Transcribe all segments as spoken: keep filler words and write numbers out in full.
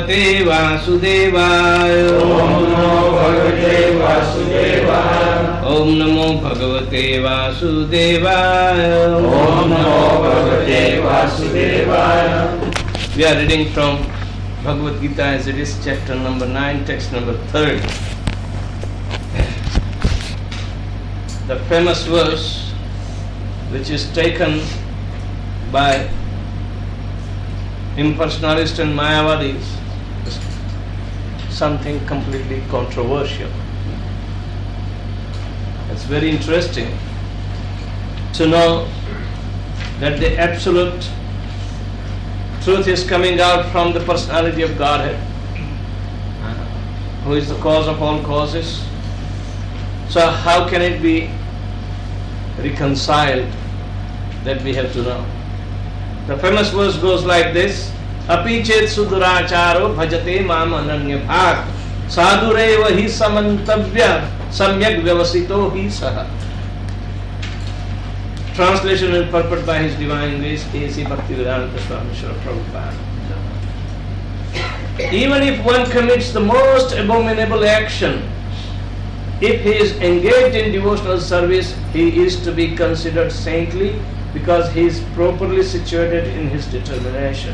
भगवते वासुदेवाय। ओम नमो भगवते वासुदेवाय। ओम नमो भगवते वासुदेवाय। ओम नमो भगवते वासुदेवाय। We are reading from Bhagavad Gita as it is, chapter number nine, text number third. The famous verse which is taken by impersonalists and Mayavadis is something completely controversial. It's very interesting to know that the absolute truth is coming out from the personality of Godhead, who is the cause of all causes. So how can it be reconciled? That we have to know. The famous verse goes like this: Api chet suduracharo bhajate mam ananya bhag sadureva hi samantavya samyak vyavasito hi saha. Translation and purport by His Divine Grace A C Bhaktivedanta Swami Srila Prabhupada. Even if one commits the most abominable action, if he is engaged in devotional service, he is to be considered saintly because he is properly situated in his determination.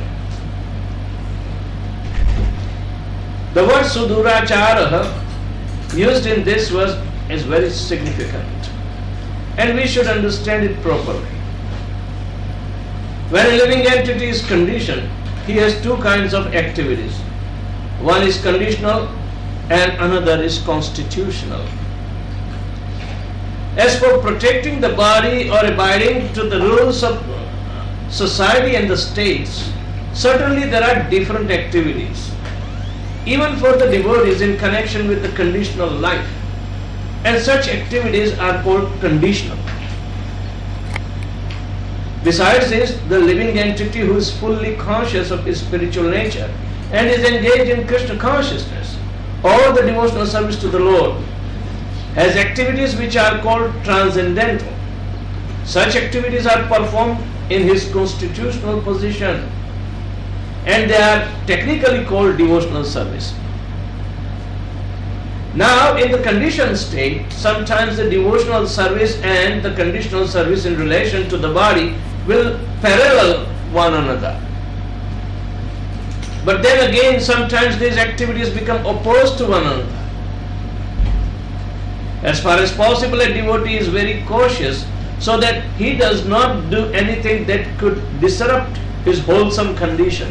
The word Sudurachara used in this verse is very significant, and we should understand it properly. When a living entity is conditioned, he has two kinds of activities. One is conditional and another is constitutional. As for protecting the body or abiding to the rules of society and the states, certainly there are different activities, even for the devotees in connection with the conditional life, and such activities are called conditional. Besides this, the living entity who is fully conscious of his spiritual nature and is engaged in Krishna consciousness or the devotional service to the Lord has activities which are called transcendental. Such activities are performed in his constitutional position, and they are technically called devotional service. Now, in the conditioned state, sometimes the devotional service and the conditional service in relation to the body will parallel one another. But then again, sometimes these activities become opposed to one another. As far as possible, a devotee is very cautious so that he does not do anything that could disrupt his wholesome condition.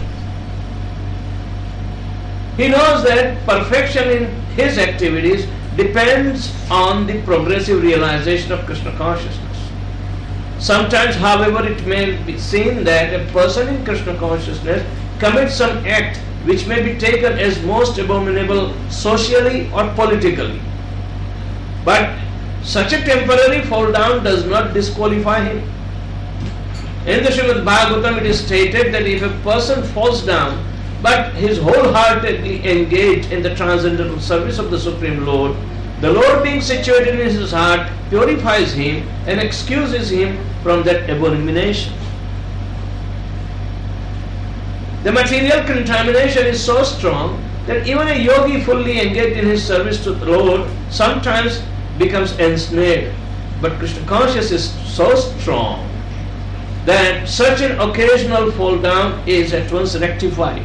He knows that perfection in his activities depends on the progressive realization of Krishna consciousness. Sometimes, however, it may be seen that a person in Krishna consciousness commits some act which may be taken as most abominable socially or politically. But such a temporary fall down does not disqualify him. In the Srimad Bhagavatam it is stated that if a person falls down but he is wholeheartedly engaged in the transcendental service of the Supreme Lord, the Lord being situated in his heart purifies him and excuses him from that abomination. The material contamination is so strong that even a yogi fully engaged in his service to the Lord sometimes becomes ensnared. But Krishna consciousness is so strong that such an occasional fall down is at once rectified.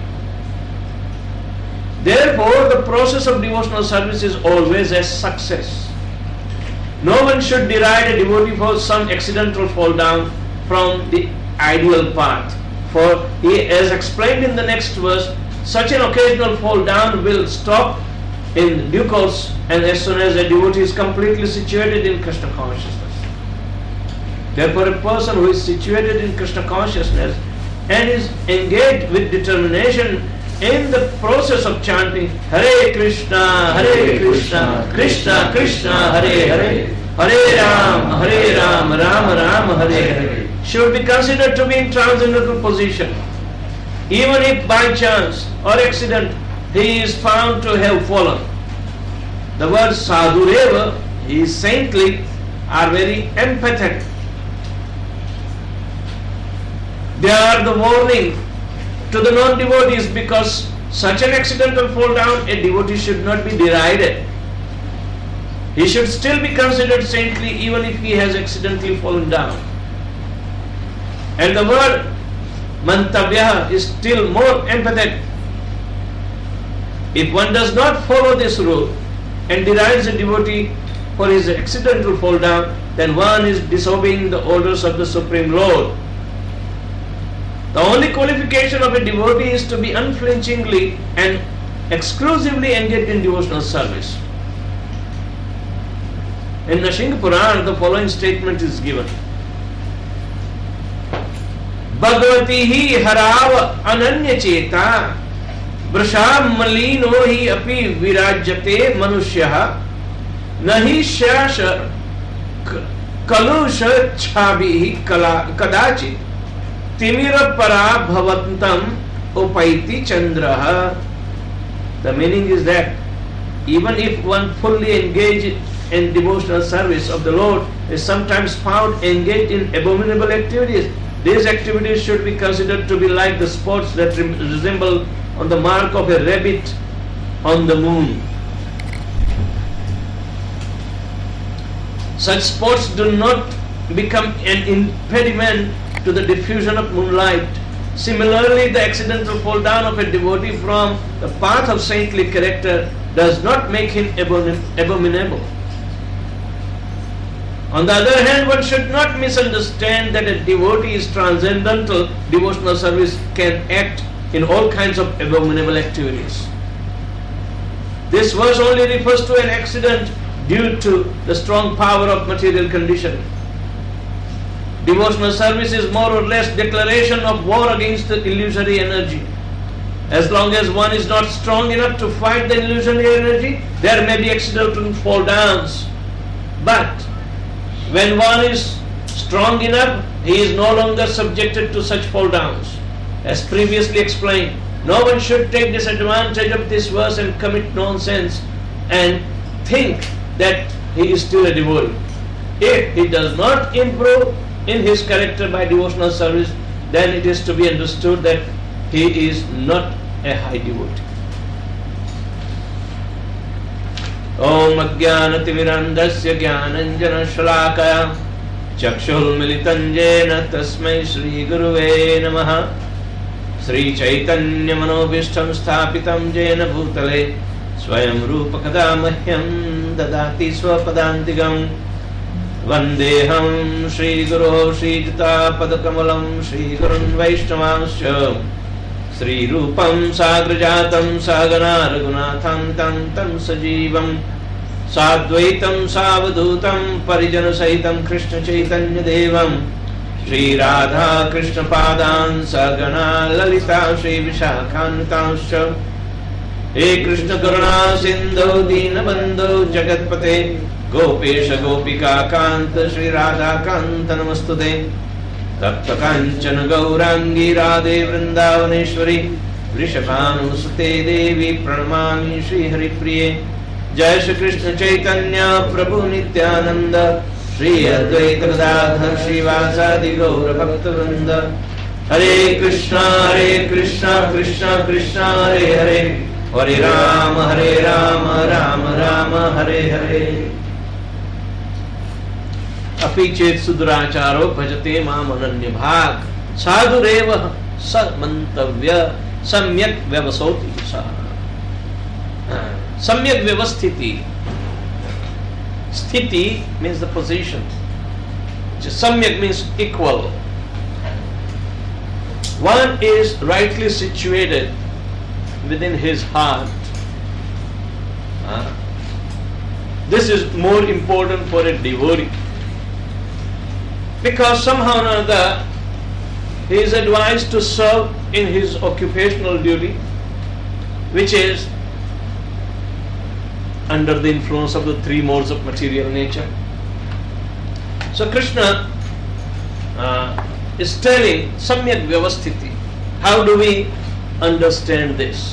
Therefore, the process of devotional service is always a success. No one should deride a devotee for some accidental fall down from the ideal path. For he, as explained in the next verse, such an occasional fall down will stop in due course, and as soon as a devotee is completely situated in Krishna consciousness. Therefore, a person who is situated in Krishna consciousness and is engaged with determination in the process of chanting Hare Krishna, Hare Krishna, Krishna Krishna, Hare Hare, Hare Ram, Hare Ram, Ram Ram, Hare Hare, should be considered to be in transcendental position. Even if by chance or accident he is found to have fallen. The word sadhureva, he is saintly, are very empathetic. They are the warning to the non-devotees because such an accidental fall down, a devotee should not be derided. He should still be considered saintly even if he has accidentally fallen down. And the word mantavya is still more emphatic. If one does not follow this rule and derides a devotee for his accidental fall down, then one is disobeying the orders of the Supreme Lord. The only qualification of a devotee is to be unflinchingly and exclusively engaged in devotional service. In Nrsimha Purana, the following statement is given. Bhagavati hi harav ananya cheta vrasham malino hi api virajyate manushyaha nahi shasha kalusha chabi kadachit timira para bhavantam upaiti chandraha. The meaning is that even if one fully engaged in devotional service of the Lord is sometimes found engaged in abominable activities, these activities should be considered to be like the spots that resemble on the mark of a rabbit on the moon. Such spots do not become an impediment to the diffusion of moonlight. Similarly, the accidental fall down of a devotee from the path of saintly character does not make him abominable. On the other hand, one should not misunderstand that a devotee's transcendental devotional service can act in all kinds of abominable activities. This verse only refers to an accident due to the strong power of material condition. Devotional service is more or less declaration of war against the illusory energy. As long as one is not strong enough to fight the illusory energy, there may be accidental fall downs. But when one is strong enough, he is no longer subjected to such fall downs. As previously explained, no one should take disadvantage of this verse and commit nonsense and think that he is still a devotee. If he does not improve in his character by devotional service, then it is to be understood that he is not a high devotee. Om Ajnanatimirandasya Jnananjana Shalakaya Chakshulmilitam Jena Tasmai Shri Guruve Namaha Sri Chaitanya Manobishtam Sthapitam Jena Bhutale Swayam Rupa Kadamahyam Dadati Swapadantigam Vandeham Shri Guru Shri Jita Padakamalam Shri Gurun Vaishnavansya Sri Rupam Sagrajatam Sagana Raghunatham Tam Tam Sajivam Sadvaitam Savadutam Parijana Sahitam Krishna Chaitanya Devam Shri Radha Krishna Padan Sagana Lalita Shri Vishakhantanscha He Krishna Karuna Sindhu Dinabandhu Jagatpate Gopesha Gopika Kanta Shri Radha Kanta Namastude Tapta Kanchana Gaurangi Radhe Vrindavaneshwari Vrishabhanusute Devi Pranamami Shri Hari Priye Jai Shri Krishna Chaitanya Prabhu Nityananda Shri Advaita Gadadhar Shri Vasadi Gaura Bhakta Vrinda Hare Krishna Hare Krishna Krishna Krishna Hare Hare Hare Rama Hare Rama Rama Rama Hare Hare Api chet sudracharo bhajate mam ananya bhag sadhurev samantavya samyak vyavasoti sa. Samyak vyavasthiti. Sthiti means the position. Samyak means equal. One is rightly situated within his heart. This is more important for a devotee. Because somehow or another he is advised to serve in his occupational duty, which is under the influence of the three modes of material nature. So Krishna uh, is telling Samyak Vyavasthiti. How do we understand this?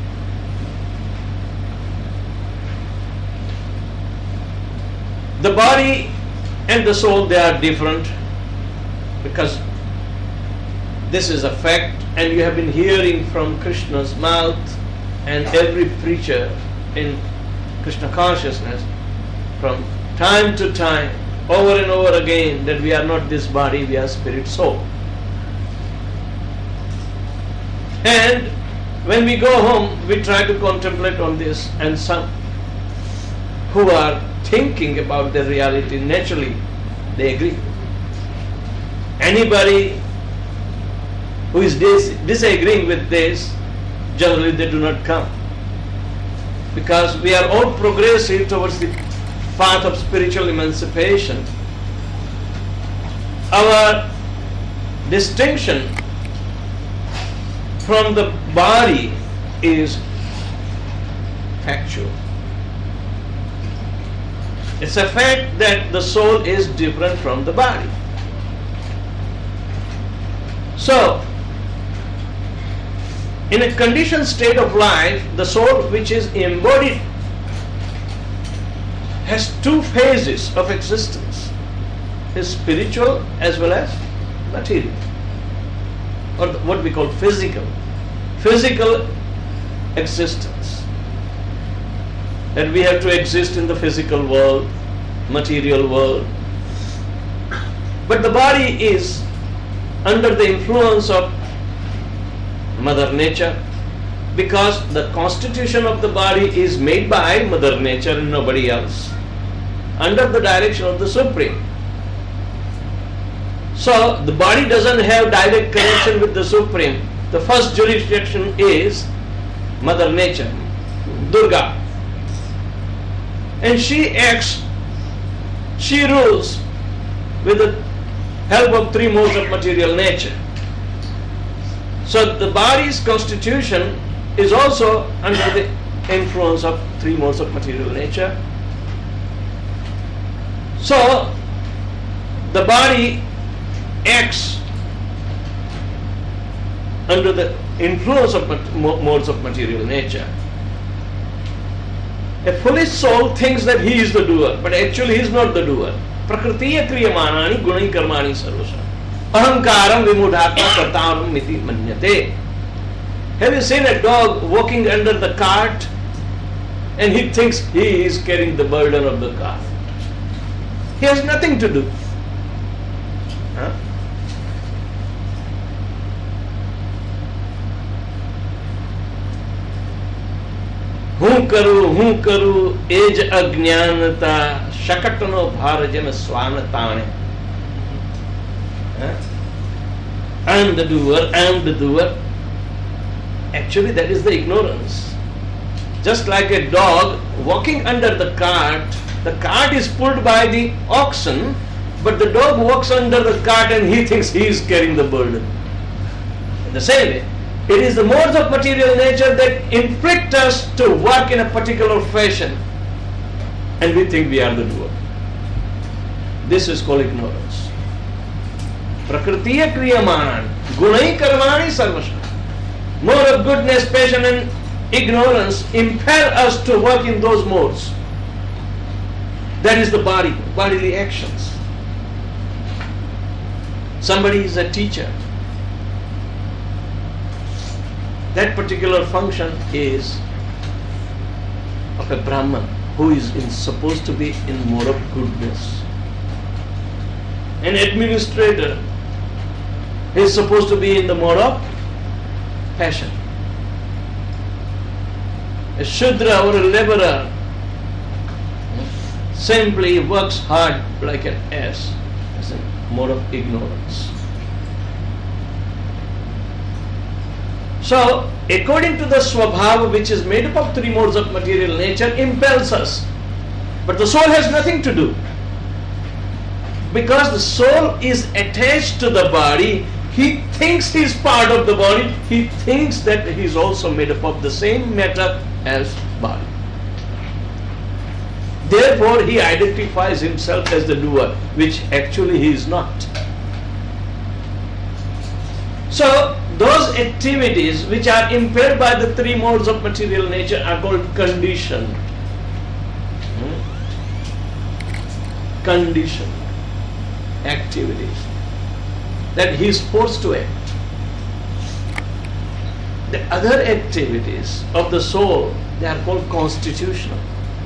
The body and the soul, they are different because This is a fact, and you have been hearing from Krishna's mouth and every preacher in Krishna consciousness from time to time, over and over again, that we are not this body, we are spirit soul. And when we go home, we try to contemplate on this, and some who are thinking about the reality, naturally they agree. Anybody who is dis- disagreeing with this, generally they do not come. Because we are all progressive towards the path of spiritual emancipation. Our distinction from the body is factual. It's a fact that the soul is different from the body. So, in a conditioned state of life, the soul which is embodied has two phases of existence. Is spiritual as well as material, or what we call physical. Physical existence. That we have to exist in the physical world, material world. But the body is under the influence of Mother Nature, because the constitution of the body is made by Mother Nature and nobody else, under the direction of the Supreme. So the body doesn't have direct connection with the Supreme. The first jurisdiction is Mother Nature, Durga. And she acts, she rules with the help of three modes of material nature. So the body's constitution is also under the influence of three modes of material nature. So the body acts under the influence of modes of material nature. A foolish soul thinks that he is the doer, but actually he is not the doer. Prakritiya kriyamanani gunai karmani sarvasam. Ahankaram vimudhatma kartaram miti manyate. Have you seen a dog walking under the cart and he thinks he is carrying the burden of the cart? He has nothing to do. Huh? હું કરું હું કરું એ જ અજ્ઞાનતા શકટનો ભાર જેમ સ્વાન તાણે. I am the doer, I am the doer. Actually that is the ignorance. Just like a dog walking under the cart, the cart is pulled by the oxen, but the dog walks under the cart and he thinks he is carrying the burden. In the same way, it is the modes of material nature that inflict us to work in a particular fashion, and we think we are the doer. This is called ignorance. Prakritiya kriyamanan gunai karmani sarvasam. Mode of goodness, passion and ignorance impel us to work in those modes. That is the body, bodily actions. Somebody is a teacher. That particular function is of a Brahman who is in, supposed to be in mode of goodness. An administrator is supposed to be in the mode of passion. A Shudra or a laborer simply works hard like an ass. It's a mode of ignorance. So, according to the Swabhava, which is made up of three modes of material nature, impels us. But the soul has nothing to do. Because the soul is attached to the body, he thinks he is part of the body, he thinks that he is also made up of the same matter as body. Therefore, he identifies himself as the doer, which actually he is not. So, those activities which are impaired by the three modes of material nature are called conditioned. Hmm? Conditioned activities that he is forced to act. the other activities of the soul, they are called constitutional.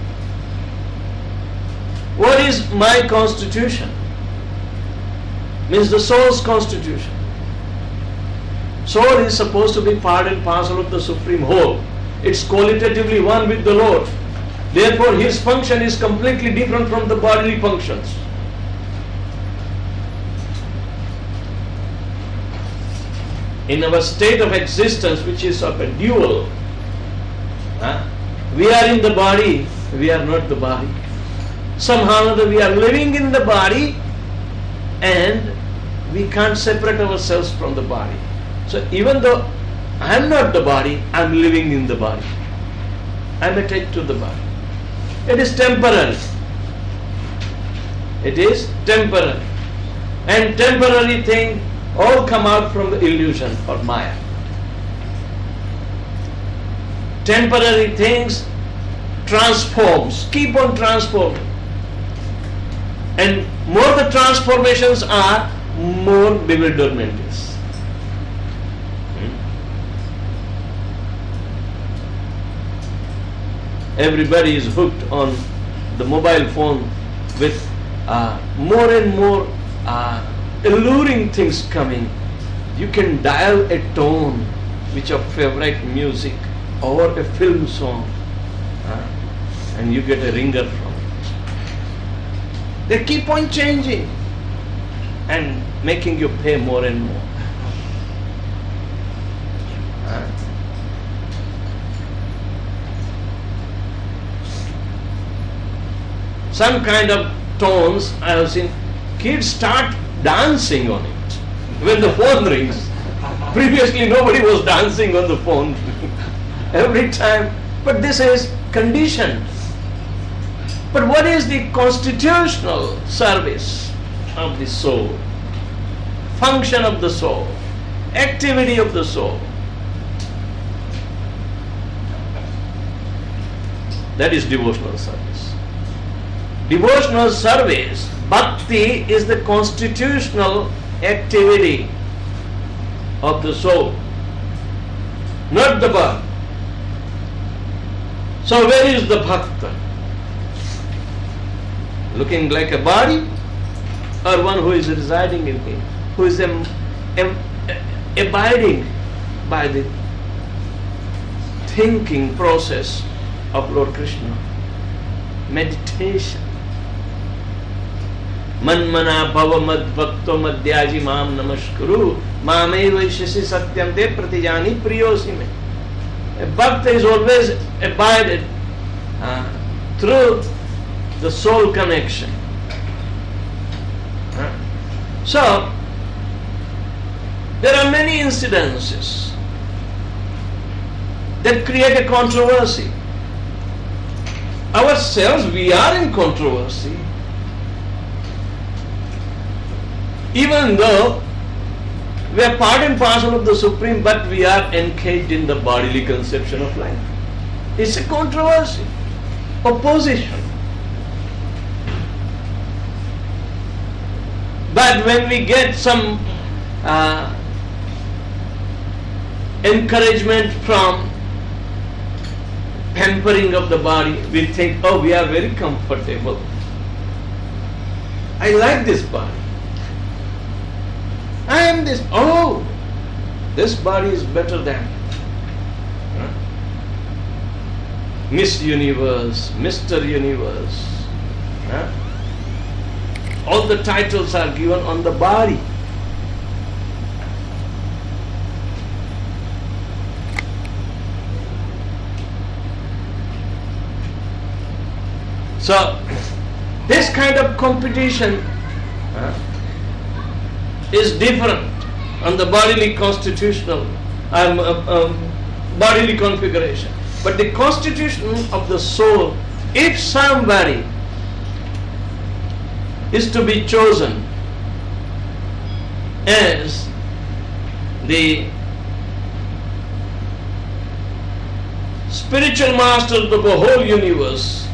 What is my constitution? Means the soul's constitution. Soul is supposed to be part and parcel of the Supreme Whole. It's qualitatively one with the Lord. Therefore, his function is completely different from the bodily functions. In our state of existence, which is of a dual, huh? we are in the body, we are not the body. Somehow or other we are living in the body and we can't separate ourselves from the body. So even though I am not the body, I am living in the body. I am attached to the body. It is temporary. It is temporary. And temporary things all come out from the illusion or Maya. Temporary things transforms, keep on transforming. And more the transformations are, more bewilderment is. Hmm? Everybody is hooked on the mobile phone with uh, more and more uh, alluring things coming. You can dial a tone which of favorite music or a film song uh, and you get a ringer from it. They keep on changing and making you pay more and more. Uh, some kind of tones I have seen kids start dancing on it when the phone rings. Previously nobody was dancing on the phone every time, but this is conditioned. But what is the constitutional service of the soul? Function of the soul, activity of the soul. That is devotional service. Devotional service, bhakti, is the constitutional activity of the soul, not the bhakti. So where is the bhakta? Looking like a body, or one who is residing in him, who is em, em, abiding by the thinking process of Lord Krishna, meditation. Manmana bhava mad bhakto madhyaji mam namaskuru mame vaishasi satyam te pratijani priyosi me. A bhakta is always abided uh, through the soul connection. Uh, so, there are many incidences that create a controversy. Ourselves, we are in controversy. Even though we are part and parcel of the Supreme, but we are engaged in the bodily conception of life. It's a controversy, opposition. But when we get some uh, encouragement from pampering of the body, we think, oh, we are very comfortable. I like this body. I am this. Oh, this body is better than huh? Miss Universe, Mister Universe. Huh? All the titles are given on the body. So, this kind of competition uh, is different on the bodily constitutional, um, uh, um, bodily configuration. But the constitution of the soul, if somebody is to be chosen as the spiritual master of the whole universe,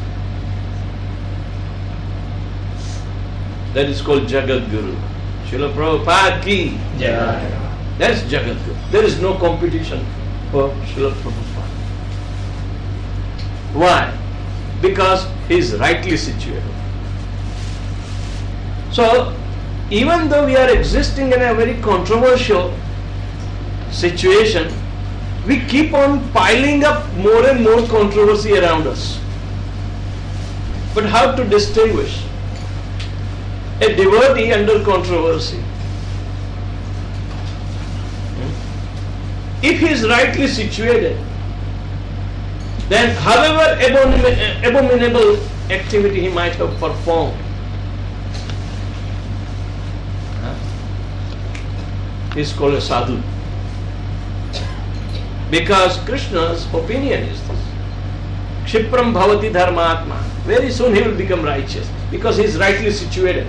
that is called Jagat Guru. Srila Prabhupada ki. Jai. That is Jagat Guru. There is no competition for Srila Prabhupada. Why? Because he is rightly situated. So, even though we are existing in a very controversial situation, we keep on piling up more and more controversy around us. But how to distinguish a devotee under controversy? If he is rightly situated, then however abomin- abominable activity he might have performed, he is called a sadhu. Because Krishna's opinion is this. Kshipram bhavati dharmatma. Very soon he will become righteous because he is rightly situated.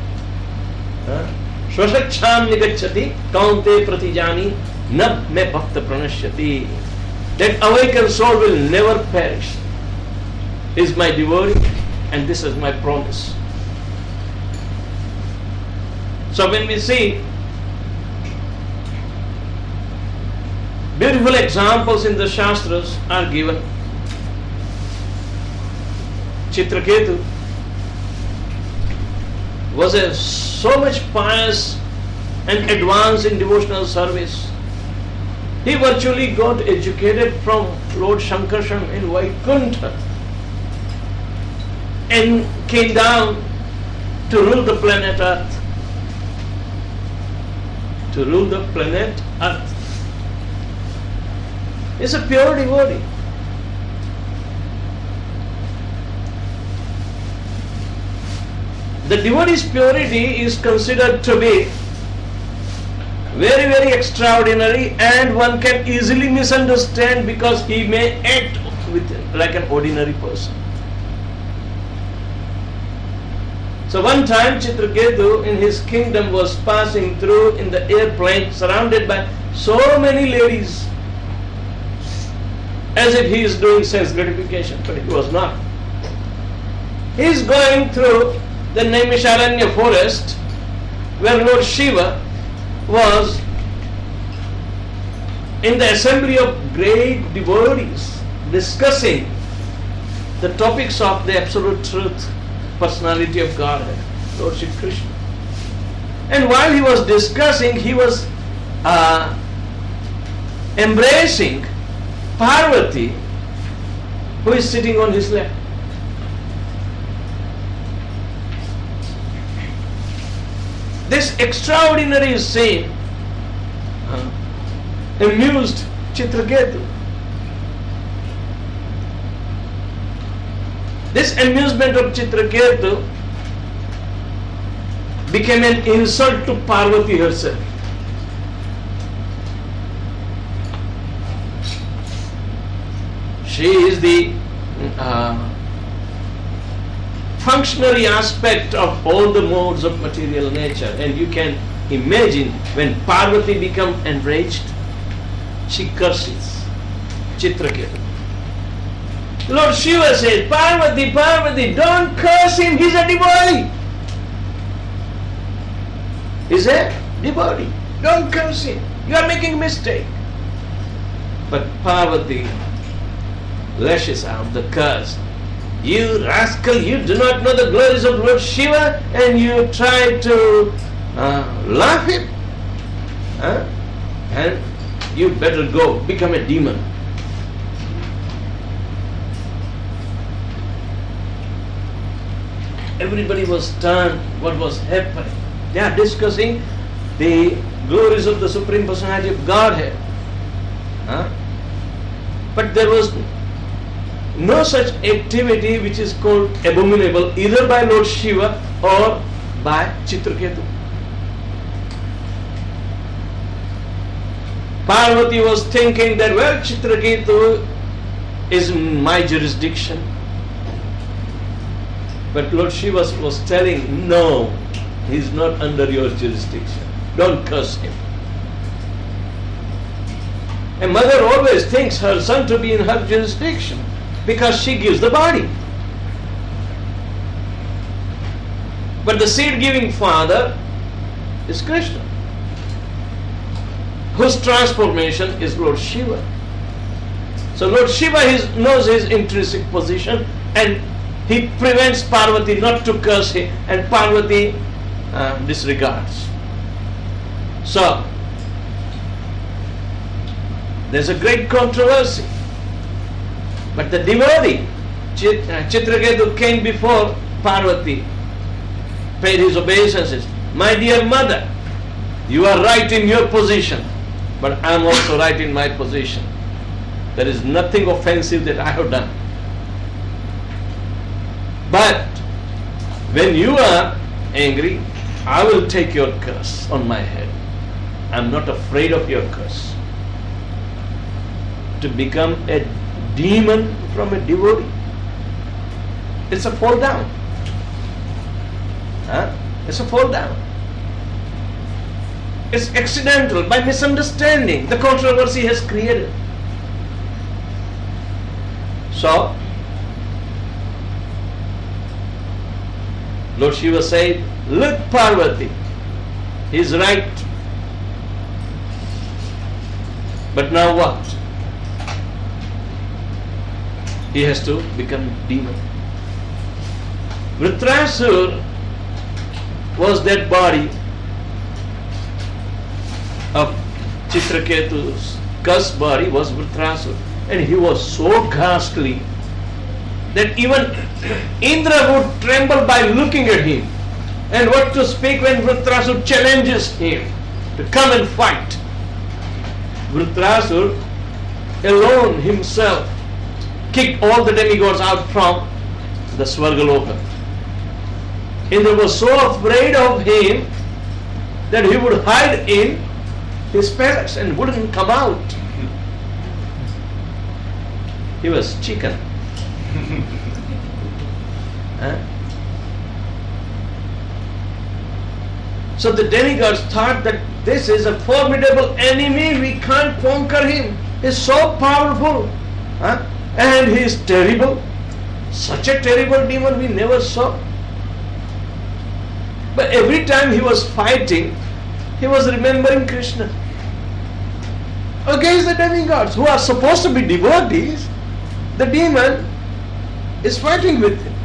Swasacham nigacchati kaunte pratijani nab me bhakta pranashyati. That awakened soul will never perish. Is my devotee, and this is my promise. So when we see beautiful examples in the Shastras are given. Chitraketu was a so much pious and advanced in devotional service. He virtually got educated from Lord Shankarshan in Vaikuntha and came down to rule the planet Earth. To rule the planet Earth. Is a pure devotee. The devotee's purity is considered to be very, very extraordinary, and one can easily misunderstand because he may act with like an ordinary person. So one time Chitraketu in his kingdom was passing through in the airplane surrounded by so many ladies, as if he is doing sense gratification, but he was not. He is going through the Naimisharanya forest where Lord Shiva was in the assembly of great devotees discussing the topics of the absolute truth, personality of Godhead, Lord Shri Krishna. And while he was discussing, he was uh, embracing Parvati, who is sitting on his lap. This extraordinary scene uh, amused Chitraketu. This amusement of Chitraketu became an insult to Parvati herself. She is the uh, functionary aspect of all the modes of material nature, and you can imagine when Parvati becomes enraged, she curses Chitraketu. Lord Shiva says, Parvati, Parvati, don't curse him, he's a devotee. He's a devotee. Don't curse him. You are making a mistake. But Parvati lashes out the curse. You rascal, you do not know the glories of Lord Shiva and you try to uh, laugh him. Huh? And you better go, become a demon. Everybody was stunned what was happening. They are discussing the glories of the Supreme Personality of Godhead. Huh? But there was no such activity which is called abominable either by Lord Shiva or by Chitraketu. Parvati was thinking that, well, Chitraketu is in my jurisdiction. But Lord Shiva was telling, no, he is not under your jurisdiction. Don't curse him. A mother always thinks her son to be in her jurisdiction because she gives the body. But the seed-giving father is Krishna, whose transformation is Lord Shiva. So Lord Shiva his, knows his intrinsic position, and he prevents Parvati not to curse him, and Parvati uh, disregards. So there's a great controversy. But the devotee, Chit, uh, Chitraketu, came before Parvati, paid his obeisances. My dear mother, you are right in your position, but I am also right in my position. There is nothing offensive that I have done. But when you are angry, I will take your curse on my head. I am not afraid of your curse. To become a demon from a devotee, it's a fall down. Huh? It's a fall down. It's accidental, by misunderstanding. The controversy has created. So, Lord Shiva said, look Parvati, he is right. But now what? He has to become demon. Vritrasur was that body of Chitraketu's cursed body was Vritrasur, and he was so ghastly that even Indra would tremble by looking at him. And what to speak when Vritrasur challenges him to come and fight. Vritrasur alone himself kicked all the demigods out from the Svargaloka. Indra was so afraid of him that he would hide in his palace and wouldn't come out. He was chicken. Huh? So the demigods thought that this is a formidable enemy, we can't conquer him. He's so powerful. Huh? And he is terrible. Such a terrible demon we never saw. But every time he was fighting, he was remembering Krishna. Against the demigods who are supposed to be devotees, the demon is fighting with him.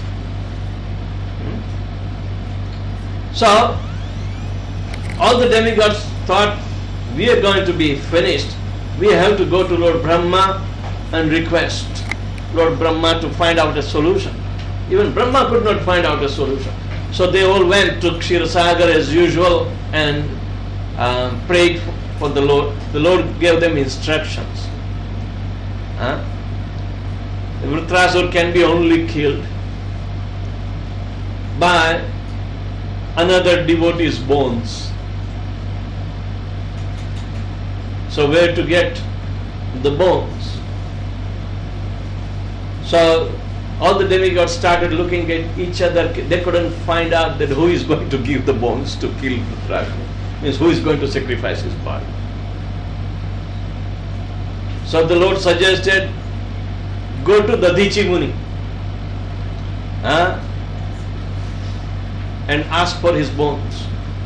Hmm? So, all the demigods thought, we are going to be finished. We have to go to Lord Brahma and request Lord Brahma to find out a solution. Even Brahma could not find out a solution. So they all went to Kshirosagar as usual and uh, prayed for the Lord. The Lord gave them instructions. Huh? Vritrasur can be only killed by another devotee's bones. So where to get the bones? So all the demigods started looking at each other. They couldn't find out that who is going to give the bones to kill Vritrasur. Means who is going to sacrifice his body. So the Lord suggested, go to Dadichi Muni huh? and ask for his bones.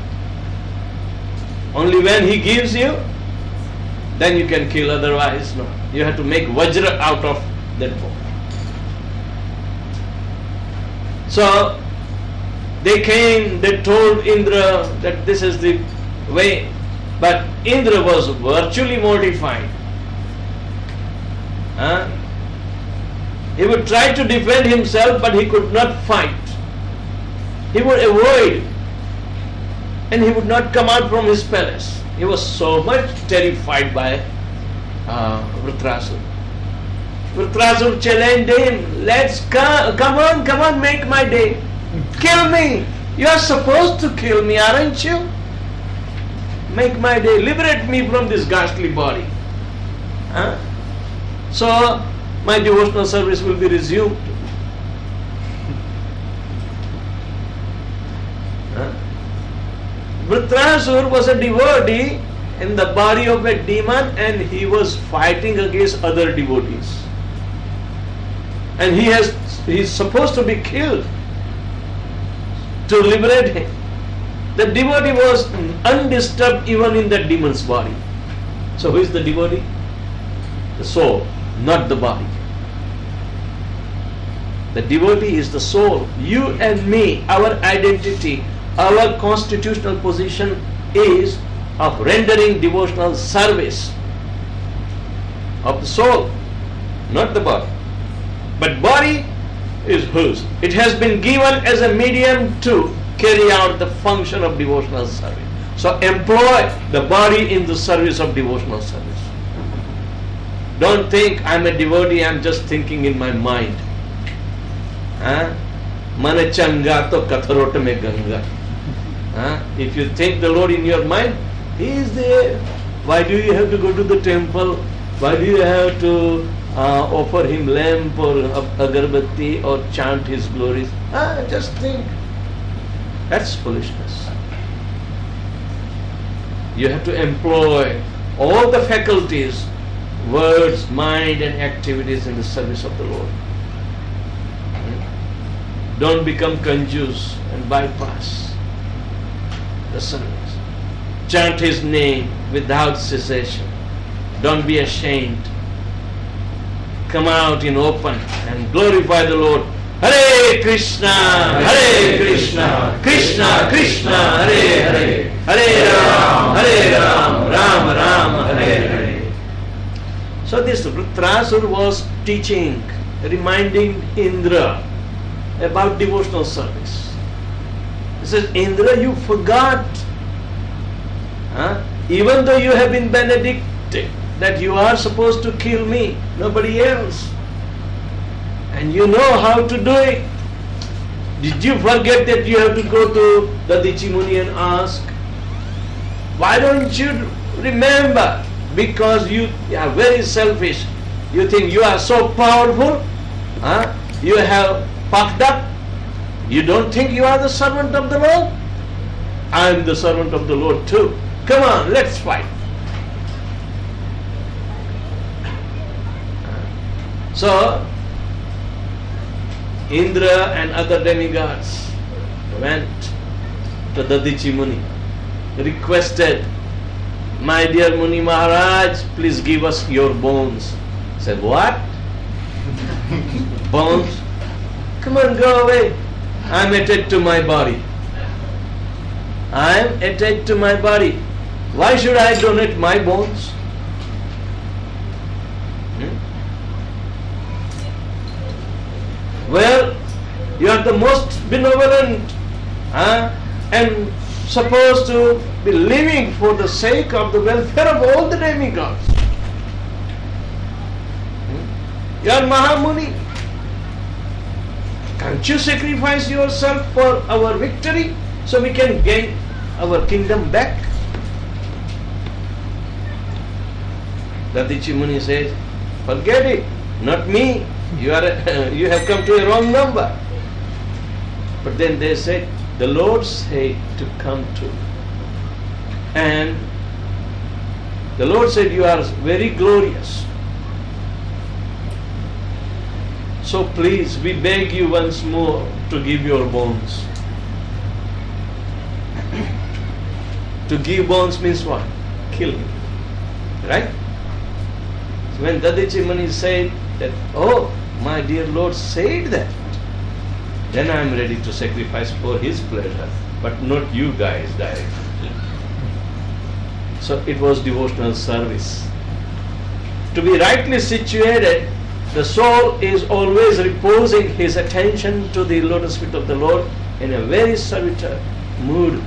Only when he gives you, then you can kill, otherwise no. You have to make Vajra out of that bone. So they came, they told Indra that this is the way, but Indra was virtually mortified. Huh? He would try to defend himself, but he could not fight. He would avoid, and he would not come out from his palace. He was so much terrified by uh, Vritrasur. Vritrasur challenged him, let's come, come on, come on, make my day. Kill me. You are supposed to kill me, aren't you? Make my day, liberate me from this ghastly body. Huh? So, my devotional service will be resumed. Huh? Vritrasur was a devotee in the body of a demon, and he was fighting against other devotees. And he has he is supposed to be killed to liberate him. The devotee was undisturbed even in the demon's body. So who is the devotee? The soul. not the body. The devotee is the soul. You and me, our identity, our constitutional position is of rendering devotional service of the soul, not the body. But body is whose? It has been given as a medium to carry out the function of devotional service. So employ the body in the service of devotional service. Don't think I'm a devotee, I'm just thinking in my mind. Mane changa to katharot me ganga. If you think the Lord in your mind, He is there. Why do you have to go to the temple? Why do you have to uh, offer Him lamp or agarbatti or chant His glories? Ah, just think. That's foolishness. You have to employ all the faculties, words, mind and activities in the service of the Lord. Don't become confused and bypass the service. Chant His name without cessation. Don't be ashamed. Come out in open and glorify the Lord. Hare Krishna, Hare Krishna, Krishna Krishna, Hare Hare, Hare Ram, Hare Ram, Ram Ram, Hare Hare. So this Vritrasura was teaching, reminding Indra about devotional service. He says, Indra, you forgot, huh? Even though you have been benedicted, that you are supposed to kill me, nobody else. And you know how to do it. Did you forget that you have to go to Dadichi Muni and ask? Why don't you remember? Because you are very selfish. You think you are so powerful. Huh? You have puffed up. You don't think you are the servant of the Lord? I am the servant of the Lord too. Come on, let's fight. So, Indra and other demigods went to Dadichi Muni, requested, my dear Muni Maharaj, please give us your bones. He said, what? Bones? Come on, go away. I am attached to my body. I am attached to my body. Why should I donate my bones? Hmm? Well, you are the most benevolent huh, and supposed to be living for the sake of the welfare of all the demigods. Hmm? You are Mahamuni. Can't you sacrifice yourself for our victory so we can gain our kingdom back? Dadichi Muni says, forget it, not me. You are uh, you have come to a wrong number. But then they said, the Lord said to come to. And the Lord said, you are very glorious. So please, we beg you once more to give your bones. To give bones means what? Kill him. Right? So when Dadichi Muni said that, oh, my dear Lord said that, then I am ready to sacrifice for His pleasure, but not you guys directly. So it was devotional service. To be rightly situated, the soul is always reposing his attention to the lotus feet of the Lord in a very servitor mood.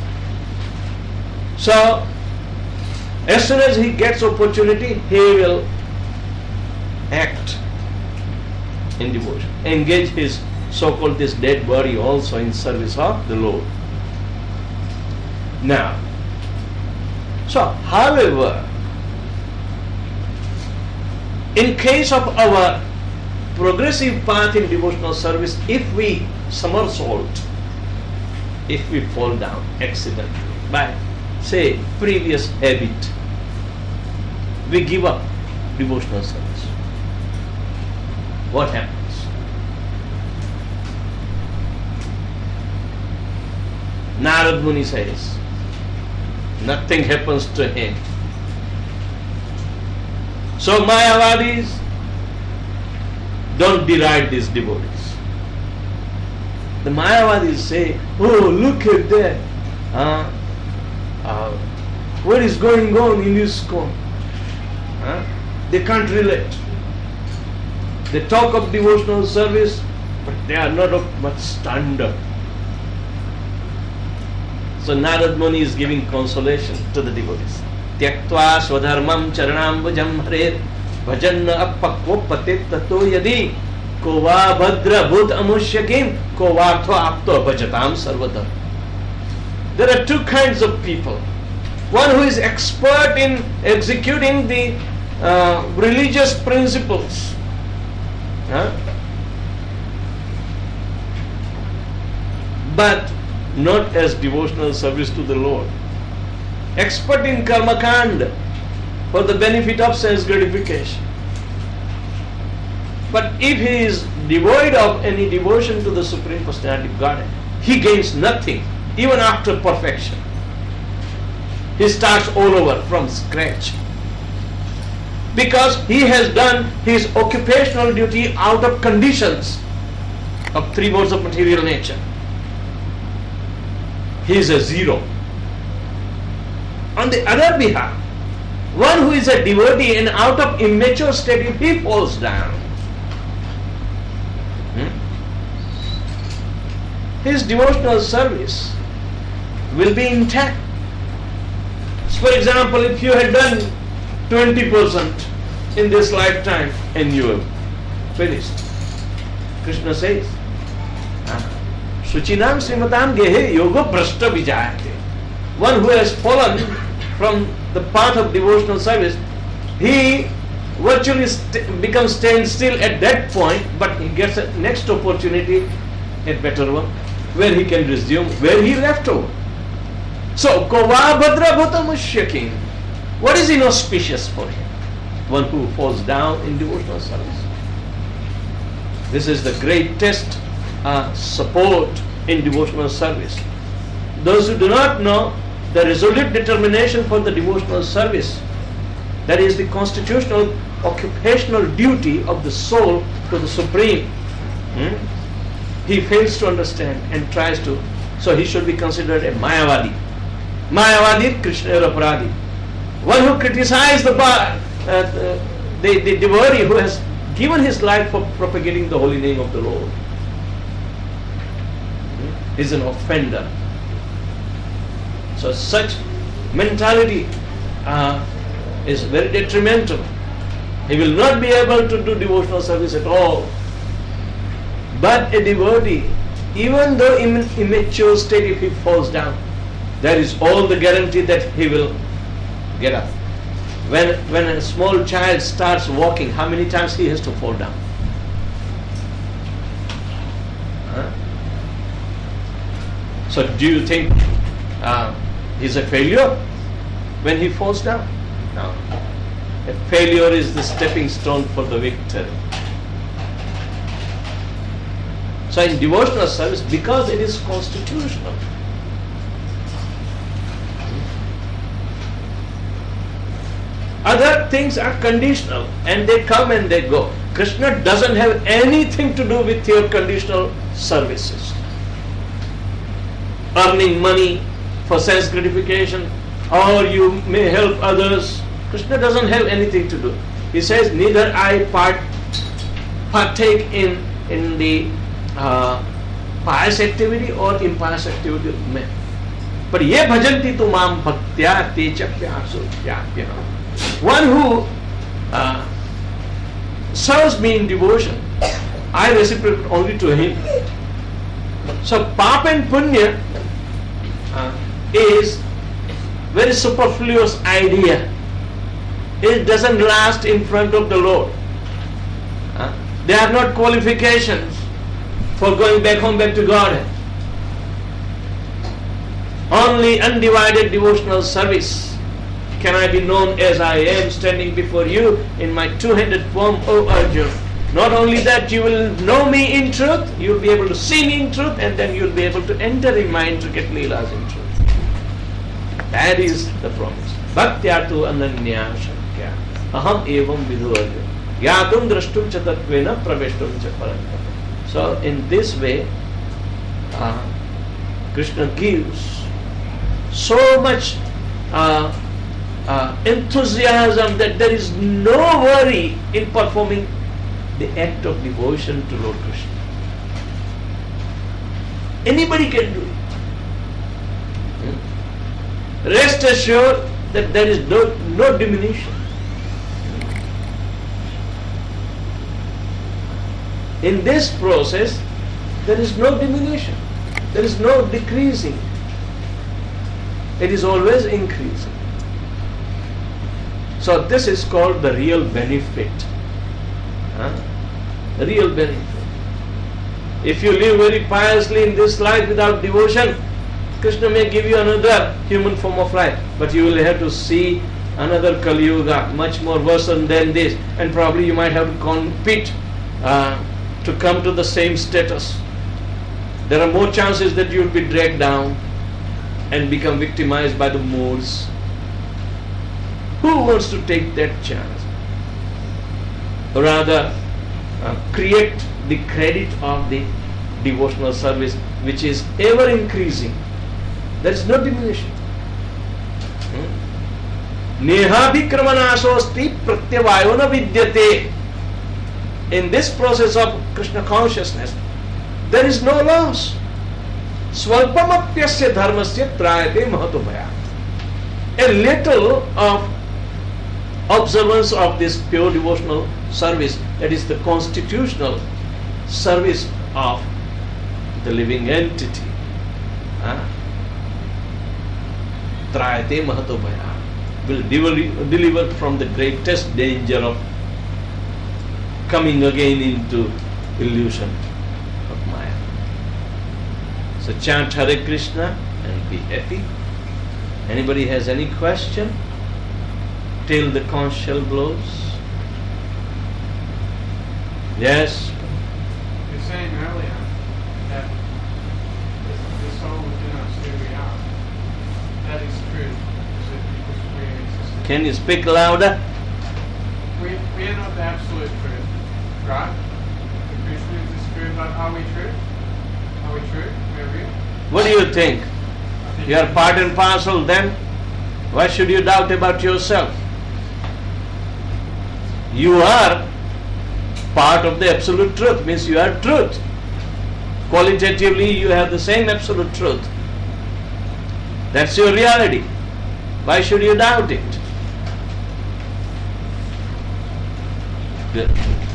So, as soon as he gets opportunity, he will act in devotion. Engage his so-called this dead body also in service of the Lord. Now, so however, in case of our progressive path in devotional service, if we somersault, if we fall down accidentally by, say, previous habit, we give up devotional service, what happens? Narad Muni says, nothing happens to him. So Mayavadis Don't deride these devotees. The Mayavadis say, oh, look at that. Uh, uh, what is going on in ISKCON? Uh, they can't relate. They talk of devotional service, but they are not of much standard. So Narad Muni is giving consolation to the devotees. Tyaktva swadharmam charanambujam harer bhajanna appakvopate tato yadi kova bhadra bhut amushyakim kovartho apto bhajatam sarvata. There are two kinds of people. One who is expert in executing the uh, religious principles. Huh? But not as devotional service to the Lord. Expert in karma kanda for the benefit of sense gratification. But if he is devoid of any devotion to the Supreme Personality of Godhead, he gains nothing even after perfection. He starts all over from scratch. Because he has done his occupational duty out of conditions of three modes of material nature. He is a zero. On the other behalf, one who is a devotee and out of immature state, if he falls down, hmm, his devotional service will be intact. So for example, if you had done twenty percent in this lifetime and you have finished, Krishna says, Suchinam Srimatam Gehe Yoga Prashta Vijayate. One who has fallen from the path of devotional service, he virtually st- becomes stand still at that point, but he gets a next opportunity, a better one, where he can resume where he left over. So, Kova Bhadra Bhutamushyakim. What is inauspicious for him? One who falls down in devotional service. This is the greatest uh, support in devotional service. Those who do not know the resolute determination for the devotional service, that is the constitutional occupational duty of the soul to the Supreme, hmm? he fails to understand and tries to, so he should be considered a Mayavadi. Mayavadi, Krishna Aparadi. One who criticizes the, uh, the, the devotee who has given his life for propagating the holy name of the Lord hmm? is an offender. So such mentality uh, is very detrimental. He will not be able to do devotional service at all. But a devotee, even though in immature state, if he falls down, there is all the guarantee that he will get up. When, when a small child starts walking, how many times he has to fall down? Huh? So do you think uh, he's a failure when he falls down? No. A failure is the stepping stone for the victory. So in devotional service, because it is constitutional, other things are conditional and they come and they go. Krishna doesn't have anything to do with your conditional services. Earning money for sense gratification, or you may help others. Krishna doesn't have anything to do. He says, neither I part, partake in, in the uh, pious activity or impious activity of men. But ye bhajanti tu mam bhaktya te chapya. One who uh, serves me in devotion, I reciprocate only to him. So papa and punya uh, is very superfluous idea. It doesn't last in front of the Lord. Uh, they are not qualifications for going back home, back to Godhead. Only undivided devotional service can I be known as I am standing before you in my two-handed form, O Arjuna. Not only that, you will know me in truth, you will be able to see me in truth, and then you will be able to enter in my intricate leelas in truth. That is the promise. Bhaktyatu ananya shakya aham evam vidhu Arjuna. Yatum drashtum cha tatvena praveshtum cha parantapa. So in this way, uh, Krishna gives so much uh, uh, enthusiasm that there is no worry in performing the act of devotion to Lord Krishna. Anybody can do it. Hmm? Rest assured that there is no, no diminution. In this process, there is no diminution. There is no decreasing. It is always increasing. So this is called the real benefit. Huh? The real benefit. If you live very piously in this life without devotion, Krishna may give you another human form of life, but you will have to see another Kali Yuga, much more worse than this, and probably you might have to compete uh, to come to the same status. There are more chances that you will be dragged down and become victimized by the Moors. Who wants to take that chance? Or rather, uh, create the credit of the devotional service, which is ever increasing. There is no diminution. Nehabhikramanashosti pratyavayona vidyate. In this process of Krishna consciousness, there is no loss. Swalpamapyasya dharmasya trayate mahatobhaya. A little of observance of this pure devotional service, that is the constitutional service of the living entity, trayate mahatobhaya, will deliver, deliver from the greatest danger of coming again into illusion of Maya. So chant Hare Krishna and be happy. Anybody has any question till the conch shell blows? Yes? You're saying earlier that the, the soul within us, who we are, that is true. Is it because we exist? Can you speak louder? We, we are not the absolute truth, right? The Krishna is this true, but are we true? Are we true? We're real? What do you think? I think You are part and parcel then? Why should you doubt about yourself? You are part of the absolute truth, means you are truth. Qualitatively you have the same absolute truth. That's your reality. Why should you doubt it? Good.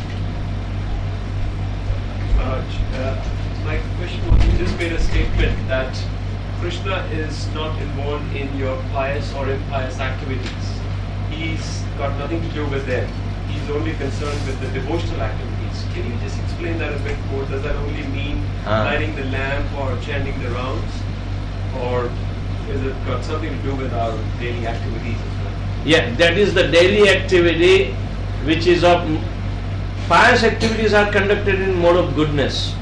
Maharaj, uh, my question was, you just made a statement that Krishna is not involved in your pious or impious activities. He's got nothing to do with them. He's only concerned with the devotional activities. Can you just explain that a bit more? Does that only mean Ah. lighting the lamp or chanting the rounds? Or is it got something to do with our daily activities as well? Yeah, that is the daily activity which is of pious activities are conducted in mode of goodness.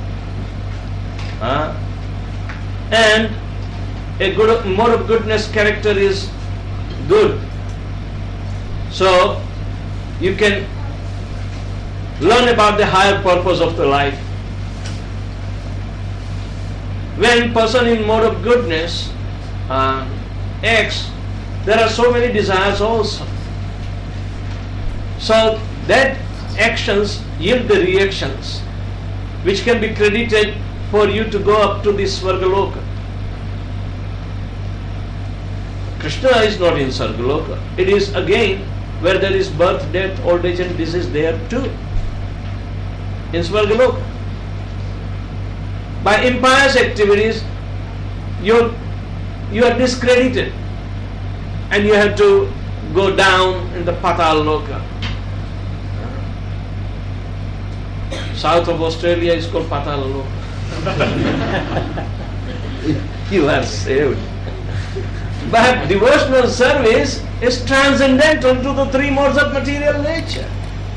Huh? And a good mode of goodness character is good. So you can learn about the higher purpose of the life. When person in mode of goodness uh, acts, there are so many desires also. So that actions yield the reactions which can be credited for you to go up to the Svargaloka. Krishna is not in Svargaloka. It is again where there is birth, death, old age and disease there too. In Svargaloka. By impious activities, you you are discredited and you have to go down in the Patal Loka. South of Australia is called Patal Loka. You are saved. But devotional service is transcendental to the three modes of material nature.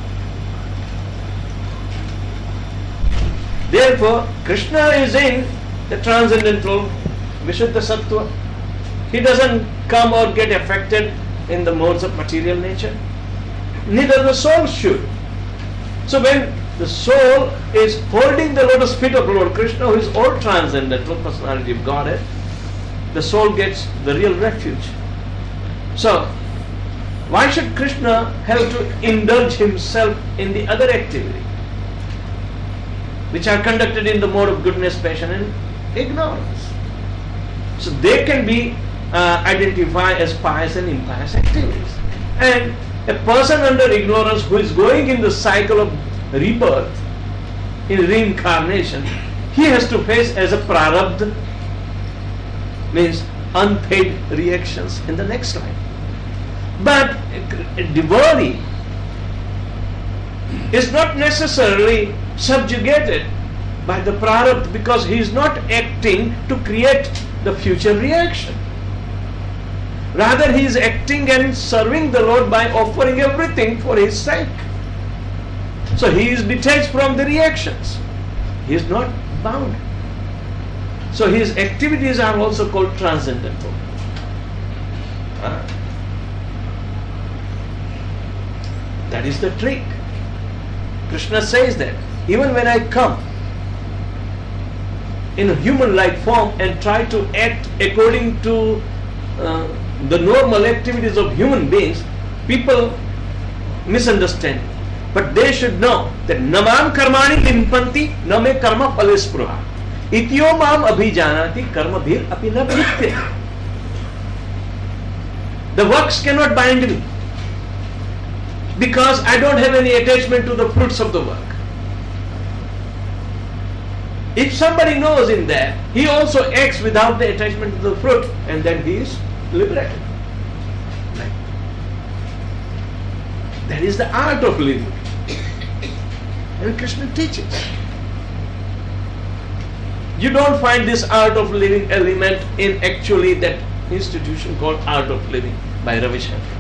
Therefore, Krishna is in the transcendental Vishuddha Sattva. He doesn't come or get affected in the modes of material nature. Neither the soul should. So when the soul is holding the lotus feet of Lord Krishna, who is all transcendental personality of Godhead, the soul gets the real refuge. So, why should Krishna have to indulge himself in the other activity, which are conducted in the mode of goodness, passion and ignorance? So they can be uh, identified as pious and impious activities. And a person under ignorance who is going in the cycle of rebirth, in reincarnation, he has to face as a prarabdha, means unpaid reactions in the next life. But a devotee is not necessarily subjugated by the prarabdha, because he is not acting to create the future reaction. Rather, he is acting and serving the Lord by offering everything for his sake. So he is detached from the reactions. He is not bound. So his activities are also called transcendental. Uh, that is the trick. Krishna says that even when I come in a human-like form and try to act according to uh, the normal activities of human beings, people misunderstand. But they should know that namam karmani limpanti name karma phaleспруha ityo mam abhijanati karma bhir api na bhitya. The works cannot bind me, because I don't have any attachment to the fruits of the work. If somebody knows in that, he also acts without the attachment to the fruit, and then he is liberated. That is the art of living. And Krishna teaches. You don't find this art of living element in actually that institution called Art of Living by Ravi Shankar.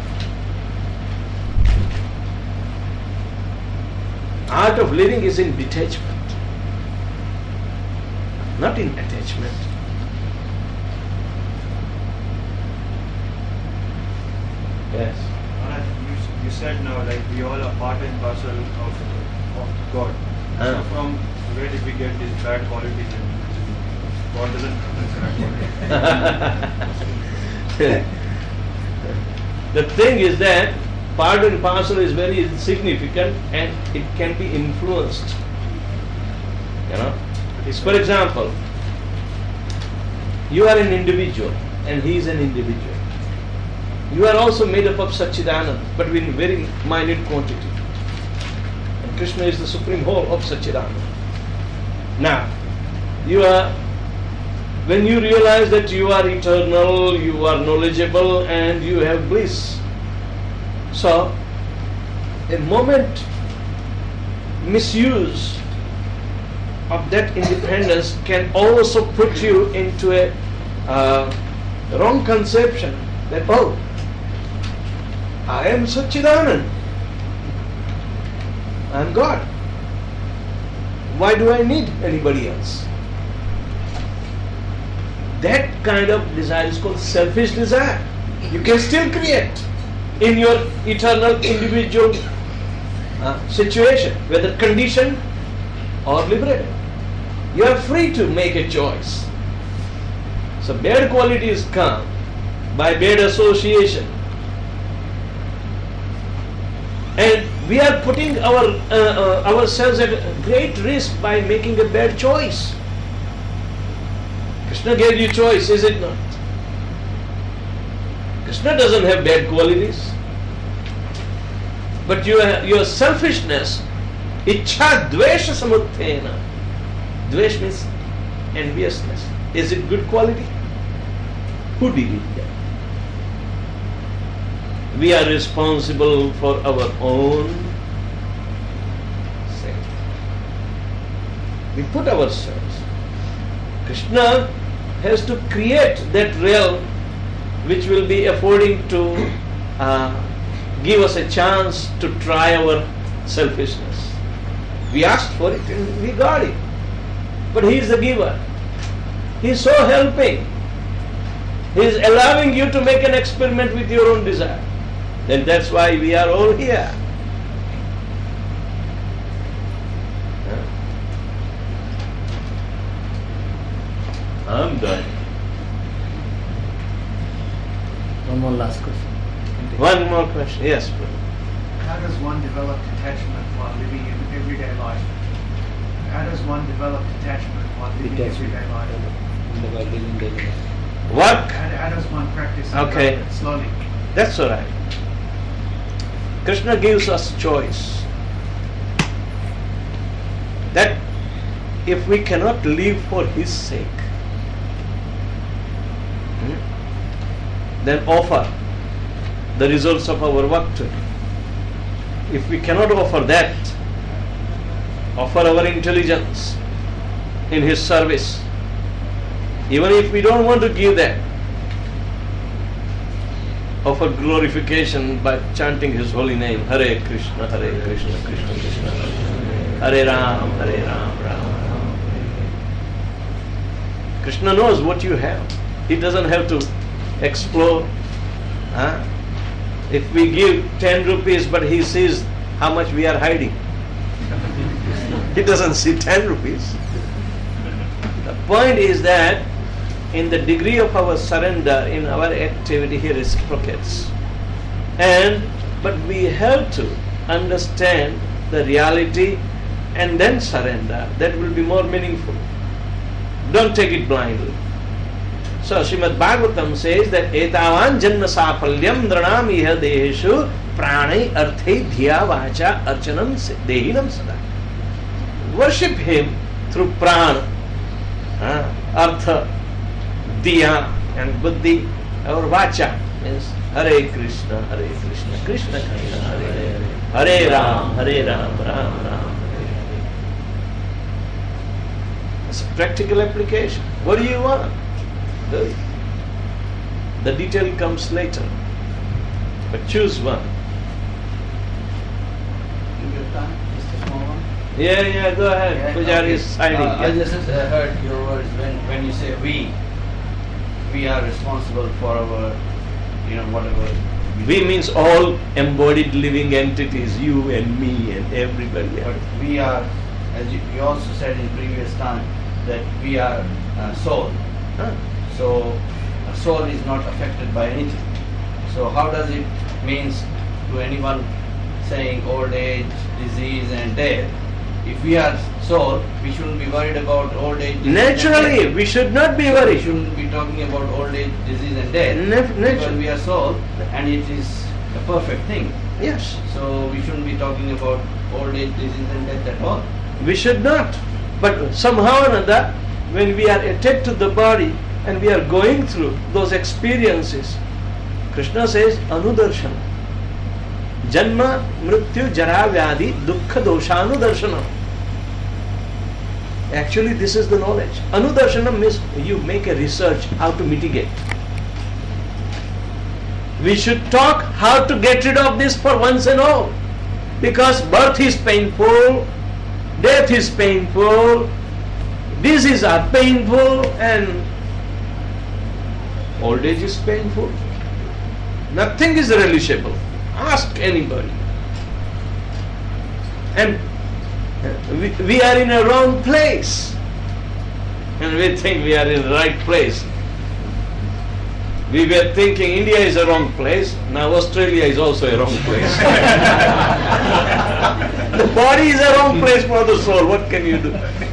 Art of living is in detachment, not in attachment. Yes. Maharaj, you, you said now, like, we all are part and parcel of, of God. Ah. So from where did we get these bad qualities? And God doesn't have bad qualities. The thing is that part and parcel is very significant, and it can be influenced. You know, for example, you are an individual and he is an individual. You are also made up of Satchidananda, but in very minute quantity. And Krishna is the supreme whole of Satchidananda. Now, you are, when you realize that you are eternal, you are knowledgeable, and you have bliss. So, a moment misuse of that independence can also put you into a uh, wrong conception that, oh, I am Satchidananda, I am God. Why do I need anybody else? That kind of desire is called selfish desire. You can still create in your eternal individual uh, situation, whether conditioned or liberated. You are free to make a choice. So bad qualities come by bad association. And we are putting our uh, uh, ourselves at great risk by making a bad choice. Krishna gave you choice, is it not? Krishna doesn't have bad qualities. But your, your selfishness, ichha dvesha samuthena. Dvesh means enviousness. Is it good quality? Who did it then? We are responsible for our own sake. We put ourselves. Krishna has to create that realm which will be affording to uh, give us a chance to try our selfishness. We asked for it and we got it. But He is the giver. He is so helping. He is allowing you to make an experiment with your own desire. And that's why we are all here. I'm done. One more last question. One more question. Yes, brother. How does one develop detachment while living in everyday life? How does one develop detachment while living Detachment. everyday life? While living daily life. What? How, how does one practice Okay. development slowly? That's all right. Krishna gives us choice. That if we cannot live for His sake, hmm, then offer the results of our work to Him. If we cannot offer that, offer our intelligence in His service. Even if we don't want to give that, offer glorification by chanting His holy name. Hare Krishna, Hare Krishna, Krishna Krishna, Hare Ram, Hare Ram, Ram Ram. Krishna knows what you have. He doesn't have to explore. Huh? If we give ten rupees, but He sees how much we are hiding. He doesn't see ten rupees. The point is that in the degree of our surrender, in our activity, He reciprocates. And but we have to understand the reality and then surrender. That will be more meaningful. Don't take it blindly. So Srimad Bhagavatam says that etavan janma safalyam dranam iha deheshu pranai arthe dhiya vacha archanam dehinam sada. Worship Him through prana, uh, artha, diya and buddhi. Our vacha is Hare Krishna, Hare Krishna, Krishna Krishna, Hare Hare, Hare Ram, Hare Ram, Ram Ram. It's a practical application. What do you want? Do it. The detail comes later. But choose one. In your time, just a small one. Yeah, yeah, go ahead. Yeah, Pujari okay. is hiding. Uh, I Yeah. just uh, heard your words when, when you say we. We are responsible for our, you know, whatever. We means all embodied living entities, you and me and everybody But else. we are, as you, you also said in previous time, that we are uh, soul. Huh? So a soul is not affected by anything. So how does it means to anyone saying old age, disease and death? If we are soul, we shouldn't be worried about old age, disease Naturally, and we should not be death. We worried. shouldn't be talking about old age, disease and death. Nat- Because naturally. we are soul and it is a perfect thing. Yes. So we shouldn't be talking about old age, disease and death at all. We should not. But somehow or another, when we are attached to the body and we are going through those experiences, Krishna says, Anudarshanam. Janma, Mrityu, Jara, Vyadhi, Dukkha, Doshanudarshanam. Actually, this is the knowledge. Anudarshanam means you make a research how to mitigate. We should talk how to get rid of this for once and all. Because birth is painful, death is painful, diseases are painful, and old age is painful. Nothing is relishable. Ask anybody. And we, we are in a wrong place. And we think we are in the right place. We were thinking India is a wrong place. Now Australia is also a wrong place. The body is a wrong place for the soul. What can you do?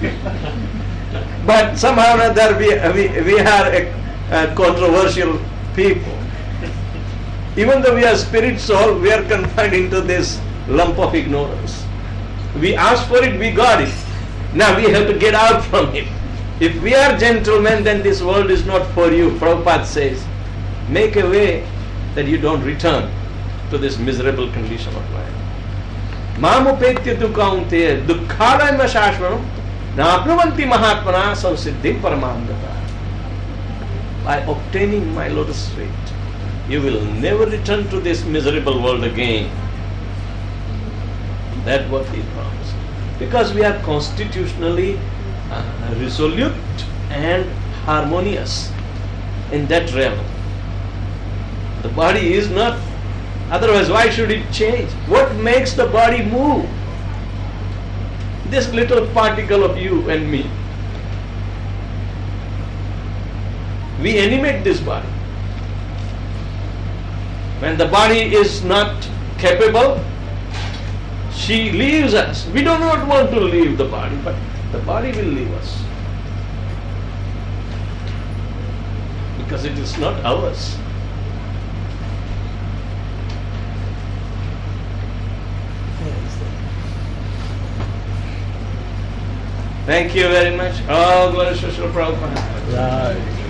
But somehow or other we, we, we are a, a controversial people. Even though we are spirit soul, we are confined into this lump of ignorance. We asked for it, we got it. Now we have to get out from it. If we are gentlemen, then this world is not for you. Prabhupada says, make a way that you don't return to this miserable condition of life. Mamupetya tu kaunteya dukkhalayam shashvanam naapnuvanti mahatmana samsiddhim paramamgata. By obtaining my lotus feet, you will never return to this miserable world again. That's what he promised. Because we are constitutionally uh, resolute and harmonious in that realm. The body is not, otherwise why should it change? What makes the body move? This little particle of you and me. we animate this body. When the body is not capable, she leaves us. We do not want to leave the body, but the body will leave us. Because it is not ours. Thank you very much. Oh, glory to Srila Prabhupada. Right.